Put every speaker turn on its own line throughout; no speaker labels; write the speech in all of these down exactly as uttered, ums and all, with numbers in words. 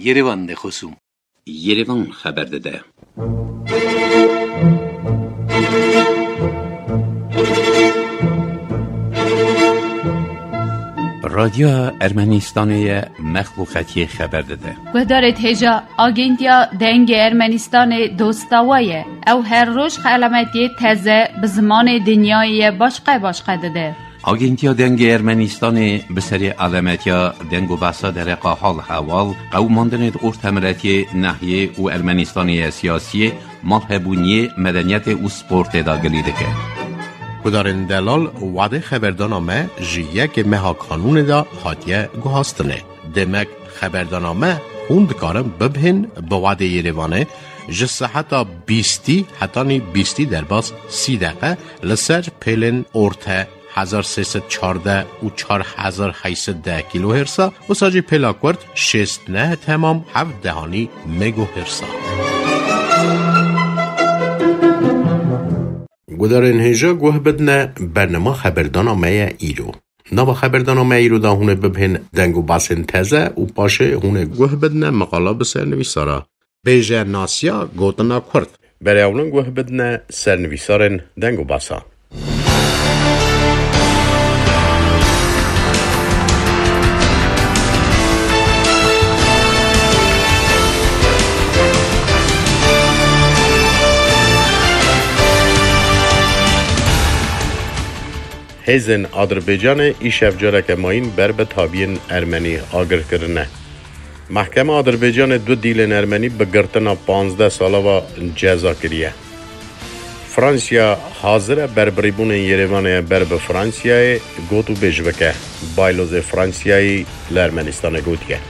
Yerevan de خصوم
Yerevan خبر داده. رادیو ارمنستان مخلوقاتی خبر داده.
و دارد هجا آگنتیا دنگ ارمنستان دوستاویه او هر روز خلمتی تازه به زمان دنیای باشقه باشقه داده.
آگنتیا دنگ ارمنستان به سری علامتیا دنگ و بحثا در حال حوال قوماندن ارتمرتی نحیه و ارمنستانی سیاسی مالهبونی مدنیت و سپورت داگلی دکه.
کدارن دلال وعده خبردانامه جیه که مها کانون دا حاتیه گوهاستنه. دمک خبردانامه خوند کارم ببهن به وعده یریوانه جسه حتی بیستی حتی نی بیستی در باز سی دقیقه لسر پیلن ارته هزار سیصد چارده و چار هزار هیصد ده کیلو هرسا و ساجی پیلاکورد شست نه تمام هفت دهانی مگو هرسا. گودارن هجا گوه بدنه برنامه خبردانامه ایرو. نوا خبردانامه ایرو دا هونه ببهن دنگو باسن تزه و پاشه هونه گوه بدنه مقالا بسر نویسارا. بیجه ناسیا گوتنا کرد. برای اولن گوه بدنه سر نویسارن دنگو باسا. هزن آذربایجان ایش افجاره که ماین بر به تابین ارمنی آگر کرنه. محکمه آذربایجان دو دیلن ارمنی به گرتنا پانزده ساله و جزا کریه. فرانسیا حاضر بر بریبون یریوان بر به فرانسیای گوتو بجوکه. بایلوز فرانسیایی لارمنستان گوتیه.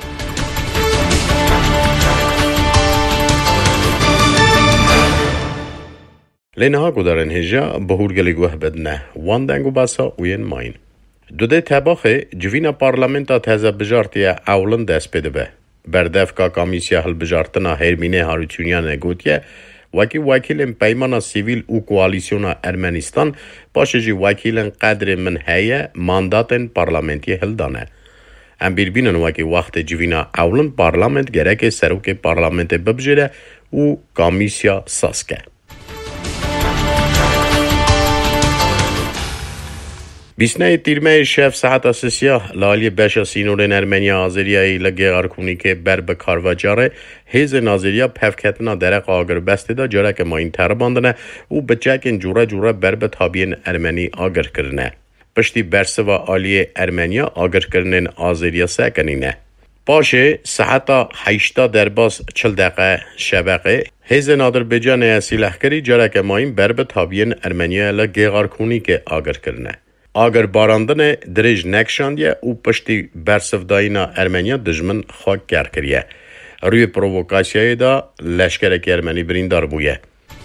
لینها گودارن هجا بهورگلی گوه بدنه وان دنگو باسا وین ماین. دوده تباخه جوینا پارلمنتا تازه بجارتیه اولن دست بده به. بردف که کامیسیا هل بجارتنا هرمینه هاروچونیان گوتیه وکی وکیلن پیمانا سیویل و کوالیسیونا ارمنستان باشه جی وکیلن قدر من هیه مانداتن پارلمنتی هل دانه. ام بیربینن وکی وقت جوینا اولن پارلمنت گرک سروک پارلمنت ببجره و کامیسیا ساسکه. بیسنه تیرمه شف ساعت سیاه لالی بشا سینورن ارمنیا آذریایی لگه غارکونی که بر به کارواجاره هیز نازریا پفکتنا درق آگر بسته دا جاره که ما این تر باندنه و بچکن جوره جوره بر به تابین ارمنی آگر کرنه. پشتی برسه و آلی ارمنیا آگر کرنن آذریا سکنینه. باشه ساعت هشتا در باز چل دقیقه شبقه هیز آذربایجان اسیلحکری جاره که ما این بر به تابین ارمنیا لگه غارکونی که آگر کرنه. آگر باراندن درج نکشاندیه او پشتی برسفدایینا ارمنیا دجمن خاک گر کریه. روی پرووکاسیای دا لشکرک ارمنی بریندار بویه.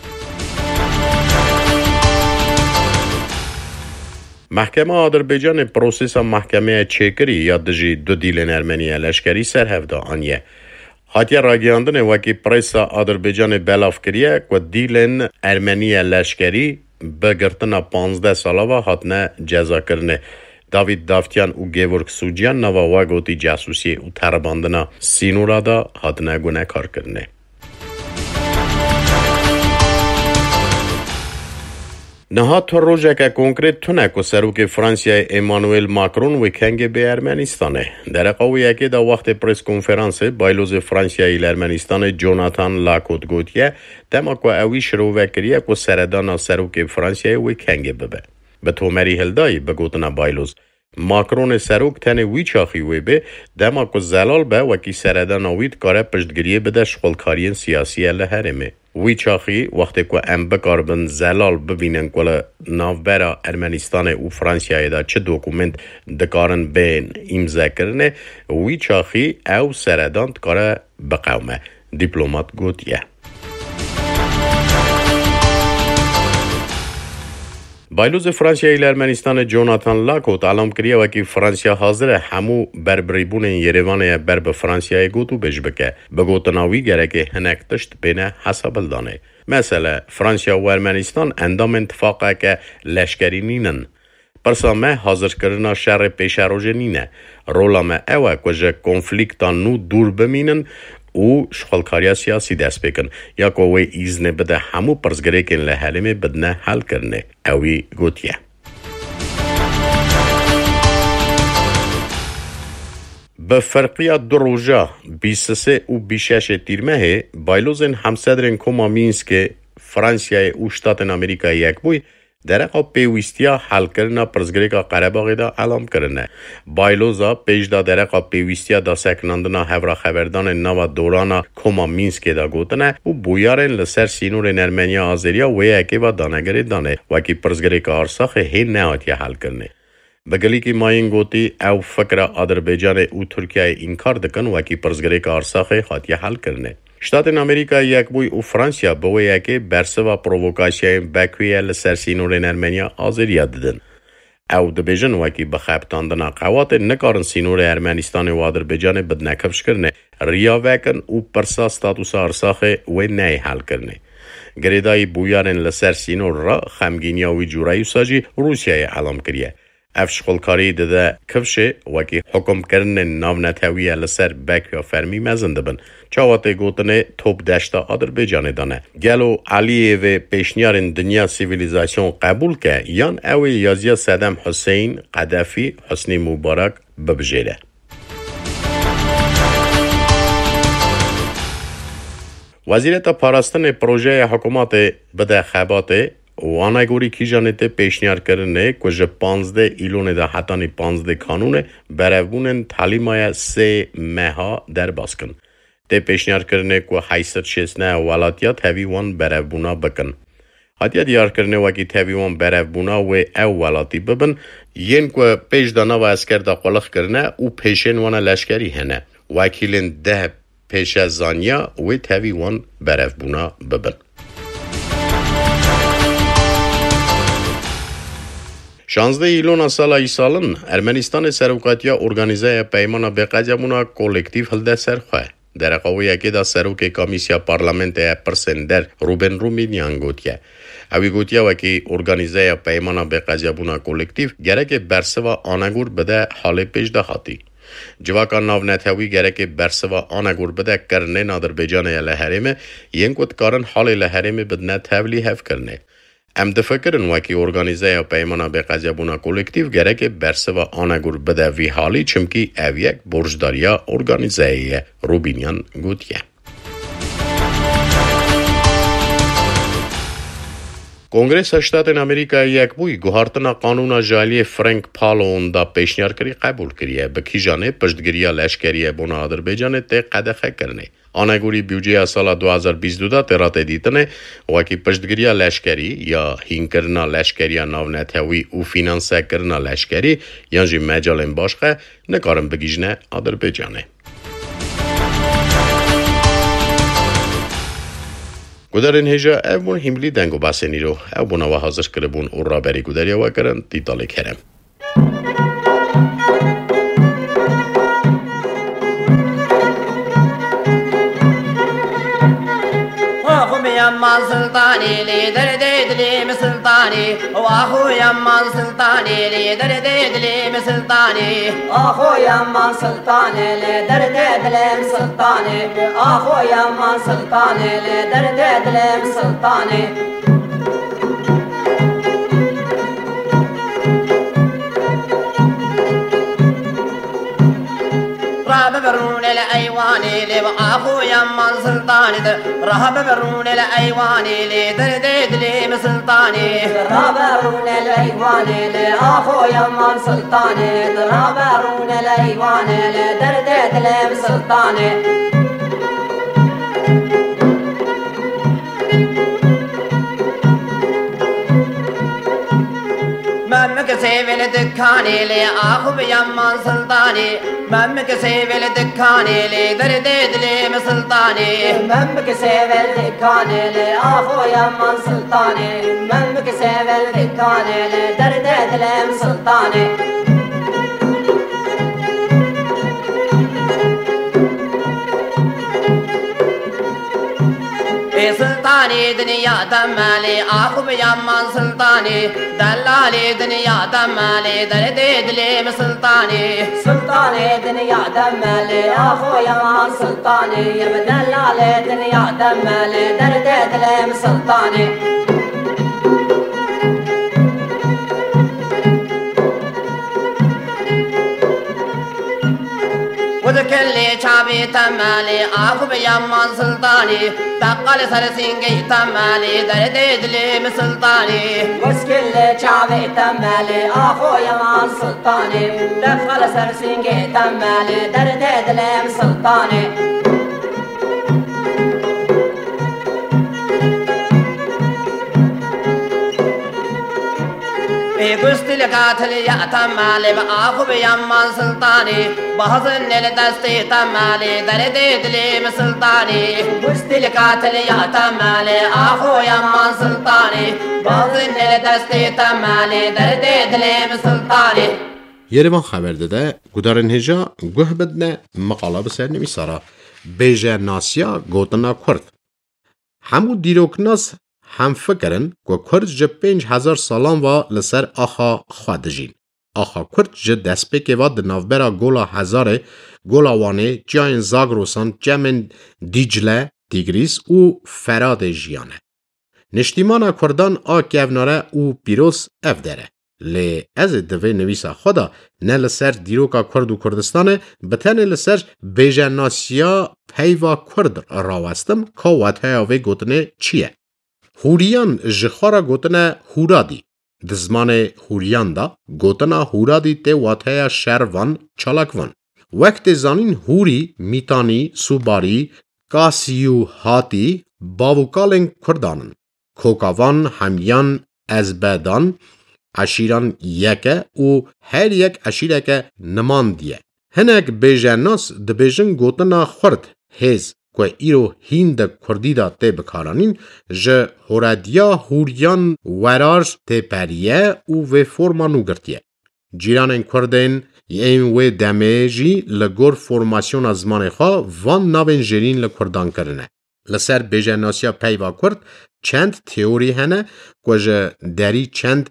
محکمه آذربایجان پروسیس محکمه چیکری یا دجی دو دیلن ارمنی لشکری سرهفدا آنیه. حتی راگیاندن وکی پریسا آذربایجان بلاف کریه و دیلن ارمنی لشکری بگرتنا پانزده ساله و حتنه جزا کرنه. داوید دافتیان و گیورک سوجیان نوا واگوتی جاسوسی و ترباندنا سینورا دا حتنه گونه کار کرنه. نها تو روژه که کنکریت تونه که سروک فرانسیای ایمانویل ماکرون ویکنگ به ارمنستانه. در قویه که دا وقت پریس کنفرانس بایلوز فرانسیای ارمنستان جوناتان لاکوت گوتیه دما که اوی شروع وکریه که سردان سروک فرانسیای ویکنگ ببه. به تومری هلدایی بگوتنا بایلوز. ماکرون سروک تنه وی چاخی وی به دما که زلال به وکی سردان وید کاره پشتگریه بده شغلکارین سیاسی لحرمه. وی چاخی وقتی که ام بکاربن زلال ببینن که ناوبرا ارمنستان و فرانسیای دا چه دوکومنت دکارن بین امضا کرنه وی چاخی او سردان کاره بقومه. دیپلومات گوتیه. بایلوز فرانسیای ارمنستان جوناتان لاکوت علام کریه وکی فرانسیا حاضر همو بربریبون یریوان برب فرانسیای گوتو بش بکه بگوتناوی گره که هنک تشت بینه حسابل دانه. مثلا فرانسیا و ارمنستان اندام اتفاقه که لشکری نینن. پرسا مه حاضر کرنا شر پیش روژه نینه. رولا مه اوه کجه کنفلیکتا نو دور بمینن و شخالکاریا سیاسی دست بکن یا کوی ایزنه بده همو پرزگریکن لحلمه بدنه حل کرنه اوی گوتیه. به فرقیه دو روژا بیست و سه و بیست و شش تیرمه بایلوزن همصدرین کوما مینسک فرانسیای و شتاتن امریکا یک بوی درقا پیوستیا حل کرنا پرزگریکا قرباغی دا علام کرنه. بایلوزا پیش دا درقا پیوستیا دا سکناندنا هورا خبردان نوا دورانا کوما مینسک دا گوتنه و بویارن لسر سینور ارمنیا آزریا وی اکی و دانگری دانه وکی پرزگریکا آرساخ هین نهاتی حل کرنه. بگلی که ماین گوتی او فکر آذربایجان و ترکیه انکار دکن وکی پرزگریکا آرساخ خاطی حل کرنه. شتاتن امریکا یک بوی و فرانسیا بوی که برسه و پرووکاسیای بکویه لسر سینورین ارمنیا آزریا ددن. او دبیجن وکی بخبتاندنا قوات نکارن سینور ارمنستان و آذربایجان بد نکفش کرنه ریا وکن و پرسا ستاتوس آرساخ و نی حل کرنه. گریدای بویارن لسر سینور را خمگینیا و جورایی ساجی روسیای علام کریه. افشخلکاری داده کفشه وکی حکم کرن ناو نتاویه لسر بکیا فرمی مزنده بن. چاواته گوتنه توب دشتا آذربایجان دانه. گلو علیه و پیشنیارن دنیا سیویلیزاسیون قبول که یان اوی یازیا صدام حسین قدافی حسنی مبارک ببجیره. وزیرت پاراستن پروژه حکومت بده خباته و آنگوری کی جانته پیشنیار کرنه که جه پانزده ایلون ده حتانی پانزده کانونه برابونن تعلیمای سه مها در باز کن. ده پیشنیار کرنه که حیثت شسنه ولاتیات هوی وان برابونا بکن. حتیا دیار کرنه وکی تهوی وان برابونا و او ولاتی ببن ین که پیش دانا و اسکر دا قلق کرنه و پیشن وان لشکری هنه. وکیلن ده پیش زانیا و تهوی وان برابونا ببن. شانزده ایلون سال ایسالن ارمنستان سروکاتیا ارگانیزه پیمانا بقجمونا کولکتیف هلده سرخواه. در قوی یکی دا سروک کمیسیا پارلمنت پرسندر روبن رومینیان گوتیه. اوی گوتیه وکی ارگانیزه پیمانا بقجمونا کولکتیف گره برسه و آنگور بده حال پیش ده خاطی. جواکان ناو نتاوی گره که برسه و آنگور بده کرنه نادر بجانه لحرمه ین کود کارن حال لحرمه بدنه تاولی هف کرنه. ام دفکرن وکی ارگانیزه یا پیمانا به قضیبونا کولکتیو گره که برسه و آنگور بده وی حالی چمکی او یک برجداریا ارگانیزه روبینیان گوتیه. کنگرس شتاتن امریکا یک بوی گوهارتنا قانونا جالی فرانک پالون دا پیشنیار کری قبول کریه بکی جانه پشتگیریا لشکریه بونا آذربایجان ته قدخه کرنه. آنگوری بیوجه سال دو هزار و بیست و دو ترات دیتنه وکی پشتگیریا لشکری یا هین کرنا لشکریا ناو نتاوی و فینانسه کرنا لشکری یانجی مجالن باشخه نکارم بگیجنه آذربایجانه. گودرین هجا او بون هملی دنگو باسنی رو او بونا و حاضر کربون او را بری گودریا و کرن دیتالی کرم.
يمان سلطاني لي درديد لي مسلطاني واخو يمان سلطاني لي درديد لي مسلطاني اخو يمان سلطاني لي درديد لي مسلطاني اخو يمان سلطاني لي درديد لي مسلطاني رهب برون الايواني لي واخو يمان سلطاني رهب برون الايواني لي درديد لي مسلطاني رهب برون الايواني لي اخو يمان سلطاني رهب برون الايواني لي درديد لي مسلطاني ممك سيفل دكاني لي اخو بيمان سلطاني ممك سيفل دكاني لي درديد لي مسلطاني ممك سيفل دكاني لي اخو يمان سلطاني ممك سيفل دكاني لي درديد لي مسلطاني سلطان دلالی دنیا دمالی آخو بیامان سلطانی دلالی دنیا دمالی درد دلیم سلطانی سلطانی دنیا دمالی آخو بیامان سلطانی دلالی دنیا دمالی درد دلیم سلطانی وذكر شعبي تمالي آخو بيامان سلطاني تقل سرسينجي تمالي درد دليم سلطاني وذكر شعبي تمالي آخو يامان سلطاني تقل سرسينجي تمالي درد دليم سلطاني قست لقاتل يا تمالي بآخو بيامان سلطاني بحزن لدستي تمالي درد دليم سلطاني قست لقاتل يا تمالي آخو يامان سلطاني بحزن لدستي تمالي درد دليم سلطاني
Yerevan haber dede gudarın heja guhbedne maqala beser nemisara beje nasya gotna kurd hamu diroknas هم فکرن که کرد جه پنج هزار سالان و لسر آخا خوادجین. آخا کرد جه دست بکه و دنافبرا گولا هزاره گولا وانه جاین زاگروسان جمن دیجله دیگریس و فراد جیانه. نشتیمان کردان آ گوناره و پیروس افدره. لی از دوی نویسا خدا نه لسر دیروکا کرد و کردستانه بتنه لسر بیجناسیا پیوا کرد راوستم که وطه آوه گوتنه چیه؟ هوریان جخارا گوتنه هورادی. دزمان هوریان دا گوتنه هورادی ته واتهیا شروان چالاکوان. وقت زانین هوری میتانی سوباری کاسیو هاتی باوکالن کردانن. کوکاوان همیان ازبدان عشیران یکه و هر یک عشیره که نمان دیه. هنگ بیجناس دبیجن گوتنه خورد هز که ایرو هند کردی دا تی بکارانین جه هورادیا هوریان ورارش تی پریه و و فرمانو گرتیه. جیران کردین این و دمیجی لگور فرماسیون از زمان خواه وان ناوین جرین لکردان کرنه. لسر بیجناسیا پیوا کرد چند تئوری هنه که جه داری چند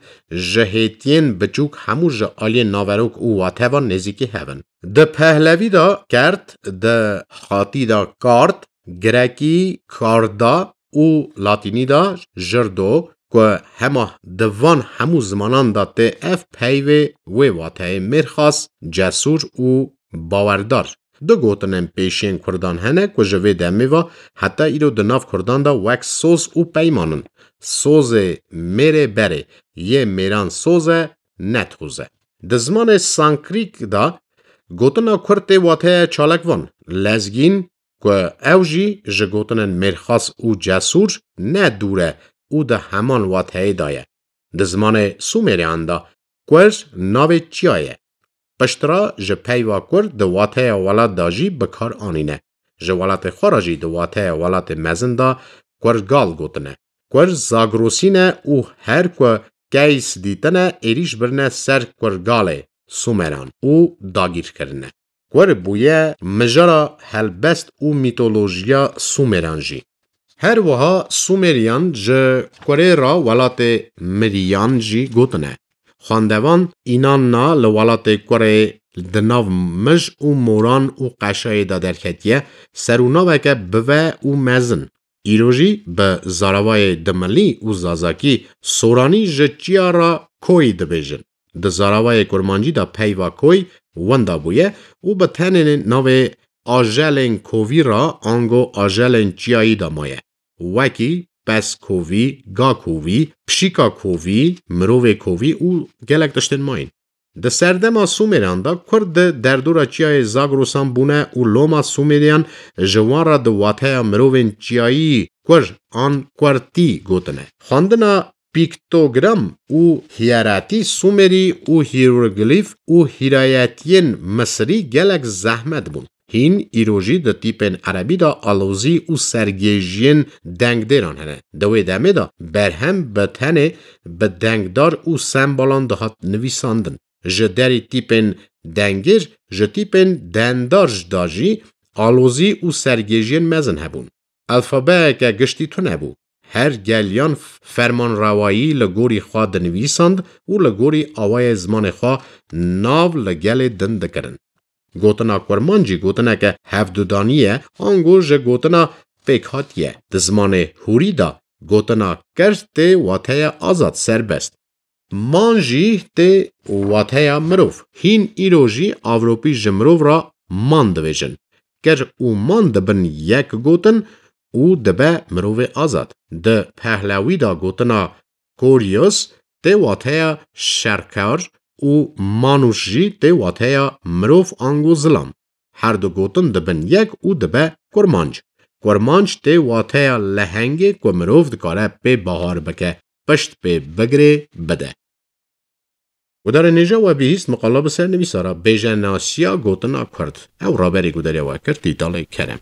جهتین بچوک همو جه آلی ناوروک او واتهوان نزیکی هون. ده پهلوی دا کرد، ده خاطی دا کارد، گرکی کاردا او لاتینی دا جردو که همه دوان همو زمانان دا ته اف پیوه و واته مرخاص جسور و باوردار. دو گوتنم پیشین کردان هنه که جوه دمی و حتی ایرو دناف کردان دا وک سوز او پیمانن. سوز میره بره یه میران سوز نتوزه. دزمان سانکریک دا گوتنا کرده واته چالکوان لزگین که اوجی جه گوتنن مرخاص او جسور نه دوره او ده همان واته دایه. دزمان سومریان دا کرد ناوی چیایه. پشترا جه پیوا کرد ده واته ولات داجی بکار آنینه. جه ولات خاراجی ده واته ولات مزن دا کرد گال گوتنه. کرد زاگروسینه او هر که گیس دیتنه ایریش برنه سر کرد گاله. سومران او داگیر کرنه. کور بویه مجرا هلبست او میتولوژیا سومران جی. هر وها سومریان جه کوره را ولات مریان جی گوتنه. خاندوان اینان نا لولات کوره دناو مج او موران او قشای دا درکتیه سرونا وکه بوه او مزن. ایروژی به زاروای دملی او زازاکی سورانی جه چیا را کوی دبیجن. د زاراوای کرمانجی دا پیوا کوی وندا بویه او به تنین ناوی آجلن کووی را آنگو آجلن چیایی دا مایه. وکی پس کووی، گا کووی، پشیکا کووی، مرووی کووی او گلک داشتن ماین. د سردما سومریان دا کرد در دورا چیای زاگروسان بونه او لوما سومریان جوان را دو واته مرووین چیایی کر آن کرتی گوتنه. خواندنا پیکتوگرام او هیراتی سومری او هیروگلیف او هیرایتین مصری گلک زحمت بون. هین ایروژی د تیپن عربی دا آلوزی او سرگیجین دنگ دیران هنه. دوی دمه دا برهم بتنه به دنگدار او سمبالان دهات نویساندن. جدری تیپن دنگیر جه تیپن دندار جداجی آلوزی او سرگیجین مزن هبون. الفابه که گشتی تو نبو. هر گلیان فرمان روایی لگوری خواه دنویسند و لگوری آوای زمان خواه ناو لگل دند کرن. گوتنا کرمانجی گوتنا که هفدودانیه آنگو جه گوتنا پیکاتیه دزمان هوری دا گوتنا کرد ته واتای آزاد سربست. مانجی ته واتای مروف هین ایروژی آوروپی جمروف را مان دویجن. گر او مان دبن یک گوتن او دبه مروف آزاد. ده پهلوی دا گوتنا کوریوس ته واتای شرکار او مانوش جی ته واتیا مروف آنگو زلام. هر دو گوتن دبن یک او دبه کرمانج. کرمانج ته واتیا لحنگه که مروف دکاره پی بهار بکه پشت پی بگره بده. و در نیجا و بیهیست مقالب سر نویسارا بیجه ناسیا گوتنا کرد. او رابری گودری و کرد دیدال کرم.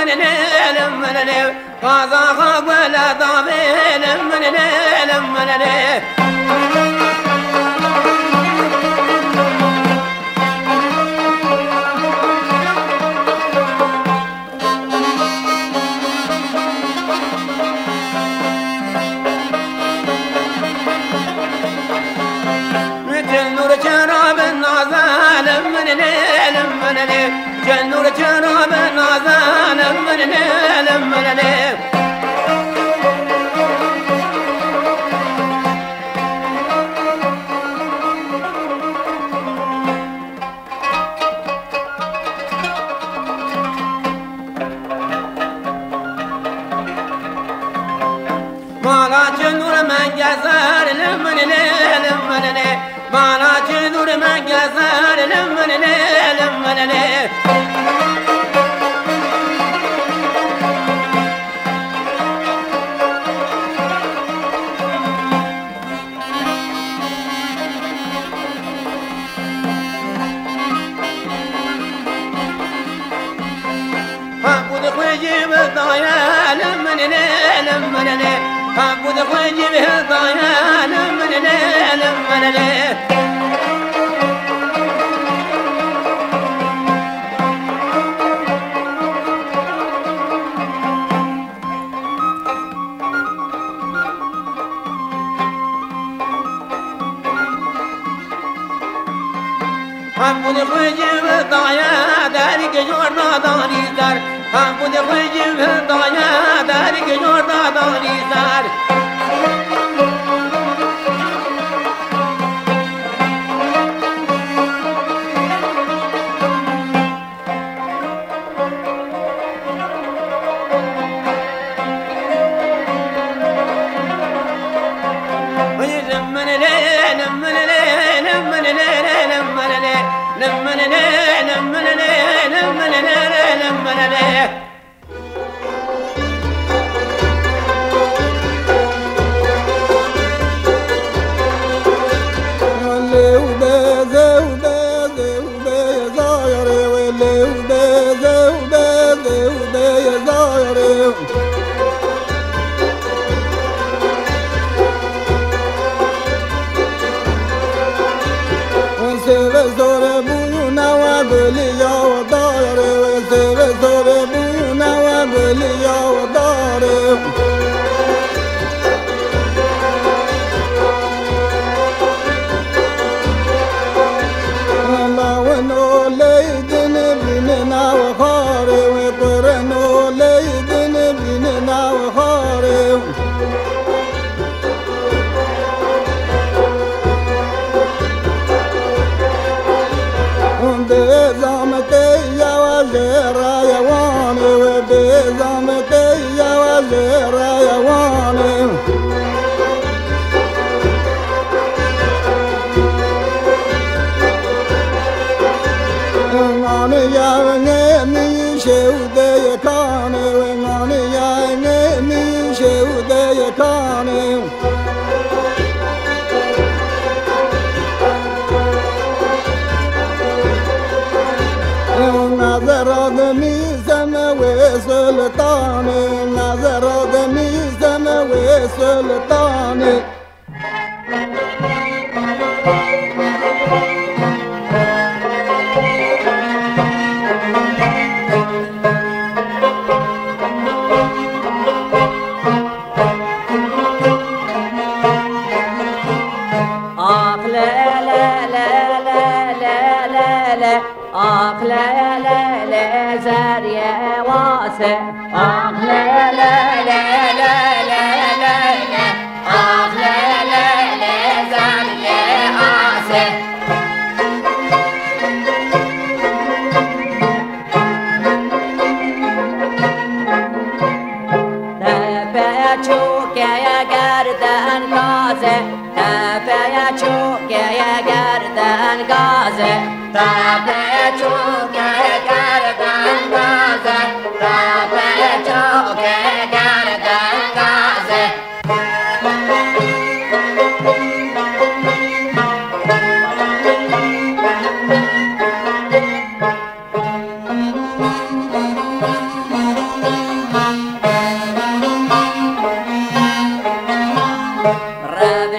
جنور جناب نازانم من نلم من نلم مالا جنور من جزار لمن نلم من نلم مالا جنور من جزار لمن نلم من نلم حبود خوجي بالضايا لمن نلم من نلم حبود خوجي بالضايا لمن نلم من نلم حبود خوجي بالضايا دارك جورنا داني دار حبود خوجي بالضايا دارك جورنا داني دار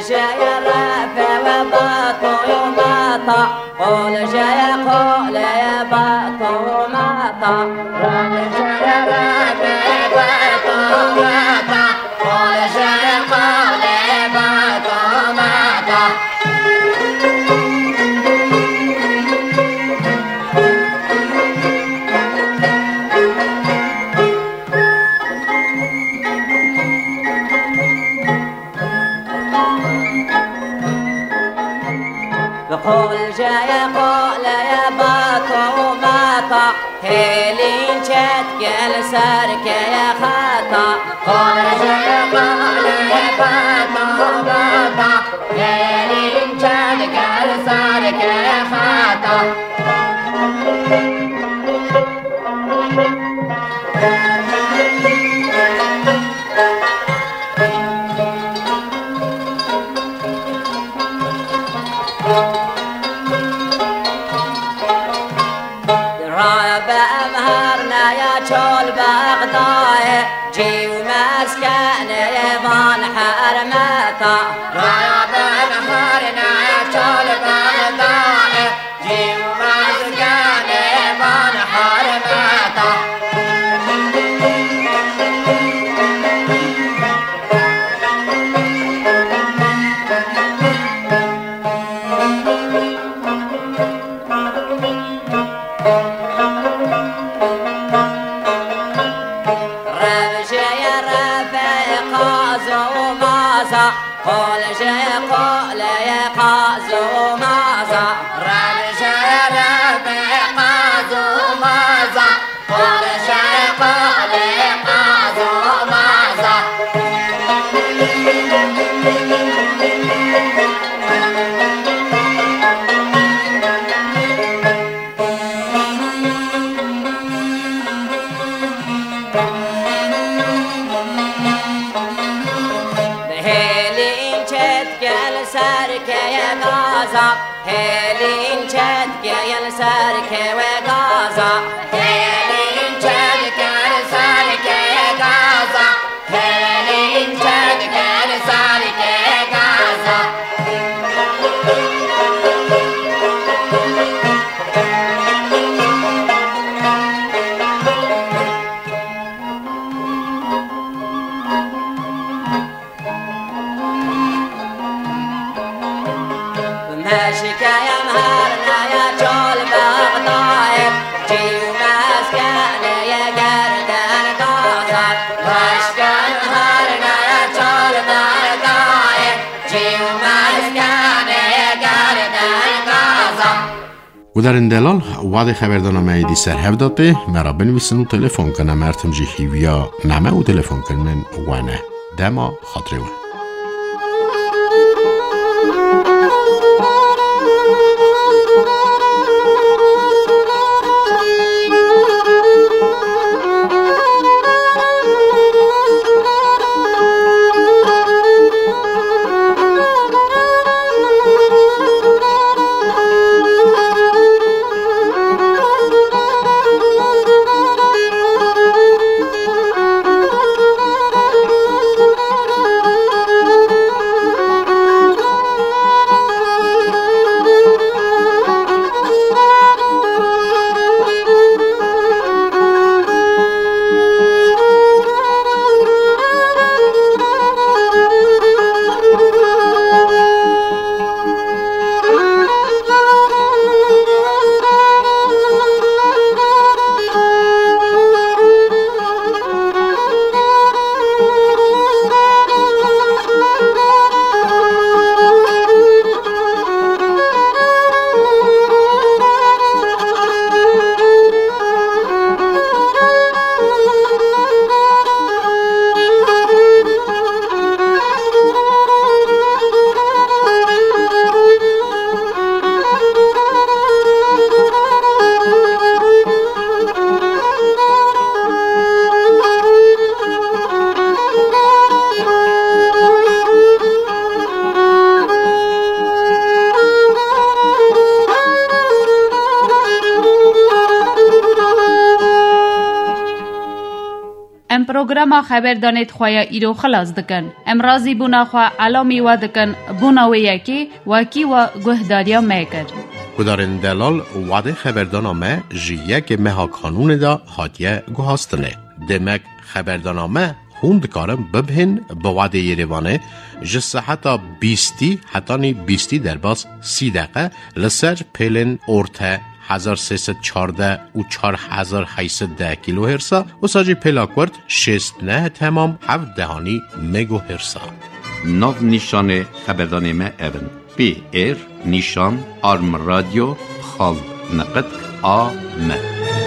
شيء رافع وباطو وماطا قول شيء قول يا باطو وماطا قول شيء رافع وباطو وماطا قول شيء قول يا باطو وماطا قول جاي قول يا باطو وماطا هيلين شتك لسارك يا خاطا قول جاي قول يا باطو وماطا هيلين شتك لسارك يا خاطا بأمهرنا يا شول بغداي جي ومسكن يبان حرمتا رايا بأمهرنا يا شول بغداي جي ومسكن يبان حرمتا قول شيء قول يا قازو مازا رب شيء رب قازو مازا قول شيء قول يا قازو مازا سارك يا غازا هيلين شدك يا سارك وغازا هيلين شدك يا سارك يا غازا هيلين شدك يا سارك يا غازا ماشيك يا مهرنا يا شول بغداي جي ومسكن يا قردان قاصر ماشيك يا مهرنا يا شول بغداي جي ومسكن يا قردان قاصر
و در این دلال وعد خبردانم ایدی سر هفداته مرا بنویسن و تلفن کنم مرتم جی هیویا نمه و تلفن کنم وانه دما خاطره وان
پروگرام خبردانت خواه ایرو خلاص دکن. امرازی بونا خواه علامی و دکن بونا و یکی وکی و گهداریا میکر.
کدارن دلال وعده خبردانامه جیه که مها کانون دا هاتیه گوهاستنه. دمک خبردانامه هوند کارم ببهن به وعده یریوانه جسه حتی بیستی حتی نی بیستی در باز سی دقیقه لسر پیلن ارته هزار سیصد چارده و چار هزار هیصد ده کیلو هرسا و ساجی پلاکورد شست نه تمام هفت دهانی مگو هرسا.
ناو نیشان خبردان ما اون پی ایر نیشان آرم رادیو خال نقد آ م